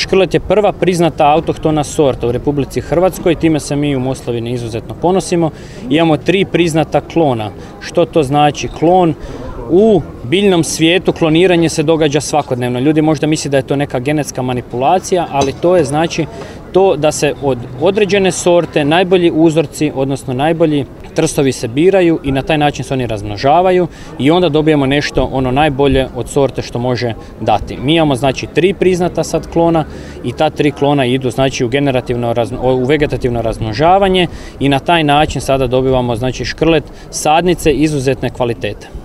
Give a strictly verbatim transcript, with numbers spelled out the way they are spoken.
škrlet je prva priznata autohtona sorta u Republici Hrvatskoj, time se mi u Moslavini izuzetno ponosimo. Imamo tri priznata klona. Što to znači klon? U biljnom svijetu kloniranje se događa svakodnevno. Ljudi možda misle da je to neka genetska manipulacija, ali to je znači to da se od određene sorte najbolji uzorci, odnosno najbolji trstovi se biraju i na taj način se oni razmnožavaju i onda dobijemo nešto ono najbolje od sorte što može dati. Mi imamo znači tri priznata sad klona i ta tri klona idu znači u generativno, u vegetativno razmnožavanje i na taj način sada dobivamo znači škrlet sadnice izuzetne kvalitete.